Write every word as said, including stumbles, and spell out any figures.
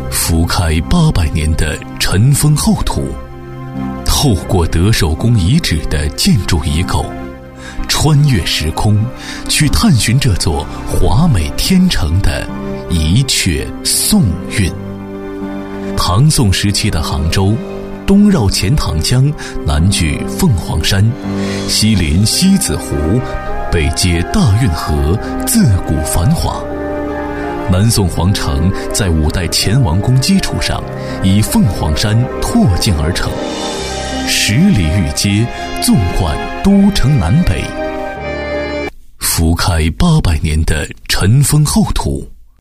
覆开八百年的尘封厚土，透过德寿宫遗址的建筑遗构，穿越时空，去探寻这座华美天成的一阙宋韵。唐宋时期的杭州，东绕钱塘江，南距凤凰山，西临西子湖，北接大运河，自古繁华。南宋皇城在五代乾王宫基础上，以凤凰山拓建而成，十里御街，纵贯都城南北，覆开八百年的尘封厚土，